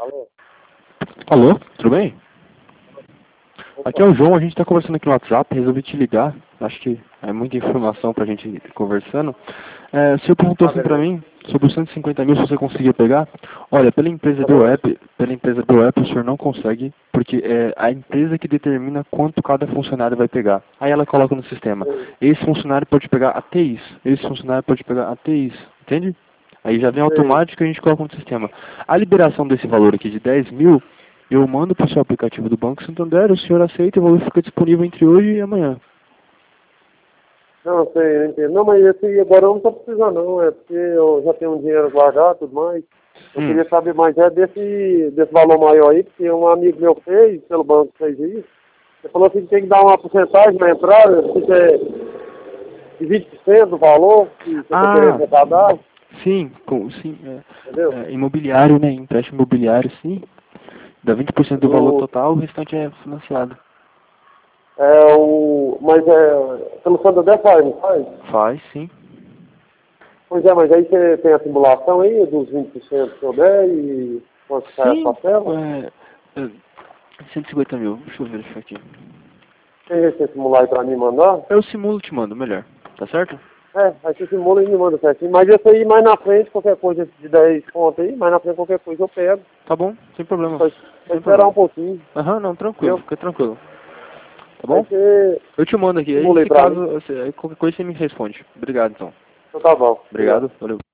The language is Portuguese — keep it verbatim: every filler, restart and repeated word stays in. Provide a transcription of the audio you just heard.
Alô? Alô, tudo bem? Opa. Aqui é o João, a gente está conversando aqui no WhatsApp, resolvi te ligar, acho que é muita informação pra gente ir conversando. É, o senhor perguntou Ah, assim pra beleza. mim, sobre os cento e cinquenta mil, se você conseguia pegar. Olha, pela empresa Tá do bom. app, pela empresa do app o senhor não consegue, porque é a empresa que determina quanto cada funcionário vai pegar. Aí ela coloca no sistema, Sei, esse funcionário pode pegar até isso, esse funcionário pode pegar até isso, entende? Aí já vem sei. automático e a gente coloca no sistema. A liberação desse valor aqui de dez mil, eu mando para o seu aplicativo do Banco Santander, o senhor aceita e o valor fica disponível entre hoje e amanhã. Não, sei, eu entendo. Não, mas esse agora eu não estou precisando não, é porque eu já tenho um dinheiro guardado e tudo mais. Eu Hum. queria saber mais é desse, desse valor maior aí, porque um amigo meu fez, pelo banco fez isso. Ele falou assim que tem que dar uma porcentagem na entrada, que é de vinte por cento do valor que você está querendo Ah, arrecadar, sim, com, sim, é, entendeu? é, imobiliário, né? Empréstimo imobiliário, sim. Dá vinte por cento do valor Do, total, o restante é financiado. é o, mas é, pelo Santander faz, não faz? Faz, sim. Pois é, mas aí você tem a simulação aí dos vinte por cento que eu der e quanto sai a Sim, parcela? é, é, cento e cinquenta mil, deixa eu verificar aqui. Tem jeito de você simular aí pra mim mandar? Eu simulo e te mando, melhor. Tá certo? É, aí você simula e me manda certinho. Mas isso aí mais na frente, qualquer coisa de dez pontos aí, mais na frente qualquer coisa eu pego. Tá bom, sem problema. Só, só Sem esperar um problema. pouquinho, Aham, não, tranquilo, entendeu? fica tranquilo. Tá Aí bom? você Eu te mando aqui, aí simula aí se pra caso, mim, você- aí qualquer coisa você me responde. Obrigado então. então tá bom. Obrigado. Obrigado, valeu.